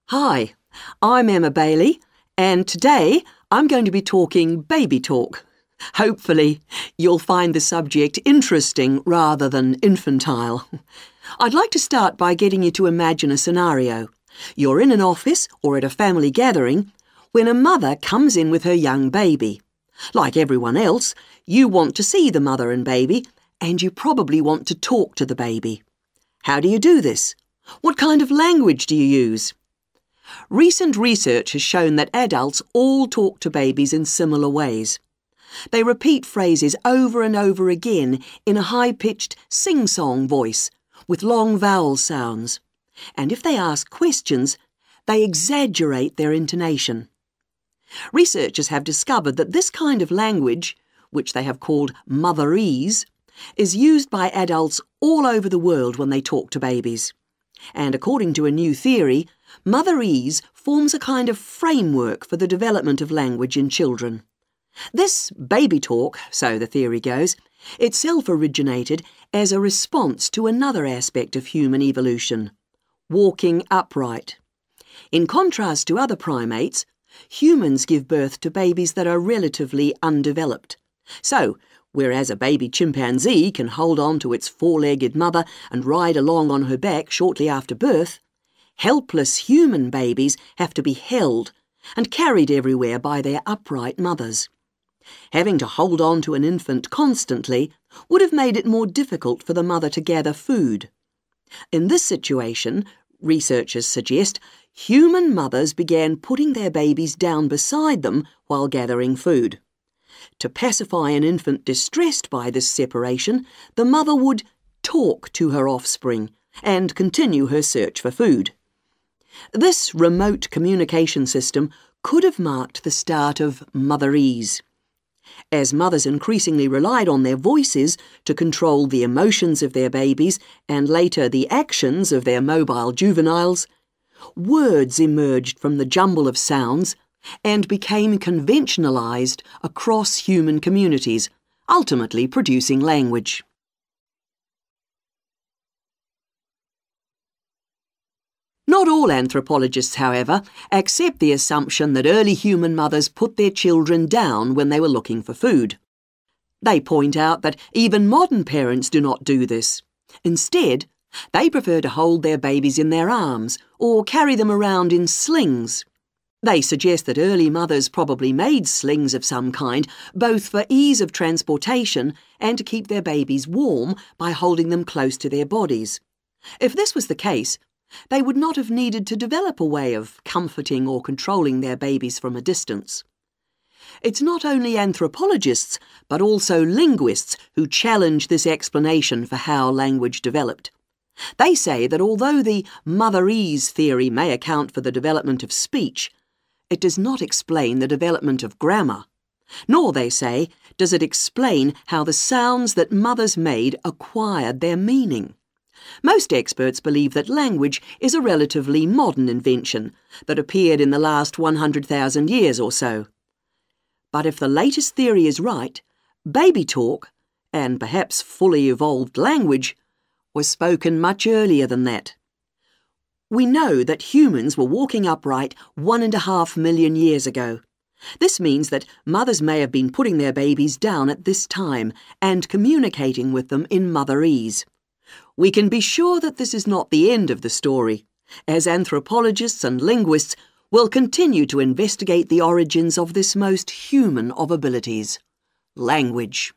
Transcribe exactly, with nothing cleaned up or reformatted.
Hi, I'm Emma Bailey, and today I'm going to be talking baby talk. Hopefully, you'll find the subject interesting rather than infantile. I'd like to start by getting you to imagine a scenario. You're in an office or at a family gathering when a mother comes in with her young baby. Like everyone else, you want to see the mother and baby, and you probably want to talk to the baby. How do you do this? What kind of language do you use? Recent research has shown that adults all talk to babies in similar ways. They repeat phrases over and over again in a high-pitched sing-song voice with long vowel sounds. And if they ask questions, they exaggerate their intonation. Researchers have discovered that this kind of language, which they have called motherese, is used by adults all over the world when they talk to babies. And according to a new theory, motherese forms a kind of framework for the development of language in children. This baby talk, so the theory goes, itself originated as a response to another aspect of human evolution, walking upright. In contrast to other primates, humans give birth to babies that are relatively undeveloped. So, whereas a baby chimpanzee can hold on to its four-legged mother and ride along on her back shortly after birth, helpless human babies have to be held and carried everywhere by their upright mothers. Having to hold on to an infant constantly would have made it more difficult for the mother to gather food. In this situation, researchers suggest, human mothers began putting their babies down beside them while gathering food. To pacify an infant distressed by this separation, the mother would talk to her offspring and continue her search for food. This remote communication system could have marked the start of motherese. As mothers increasingly relied on their voices to control the emotions of their babies and later the actions of their mobile juveniles, words emerged from the jumble of sounds and became conventionalized across human communities, ultimately producing language. Not all anthropologists, however, accept the assumption that early human mothers put their children down when they were looking for food. They point out that even modern parents do not do this. Instead, they prefer to hold their babies in their arms or carry them around in slings. They suggest that early mothers probably made slings of some kind, both for ease of transportation and to keep their babies warm by holding them close to their bodies. If this was the case, they would not have needed to develop a way of comforting or controlling their babies from a distance. It's not only anthropologists, but also linguists who challenge this explanation for how language developed. They say that although the motherese theory may account for the development of speech, it does not explain the development of grammar. Nor, they say, does it explain how the sounds that mothers made acquired their meaning. Most experts believe that language is a relatively modern invention that appeared in the last one hundred thousand years or so. But if the latest theory is right, baby talk, and perhaps fully evolved language, was spoken much earlier than that. We know that humans were walking upright one and a half million years ago. This means that mothers may have been putting their babies down at this time and communicating with them in motherese. We can be sure that this is not the end of the story, as anthropologists and linguists will continue to investigate the origins of this most human of abilities, language.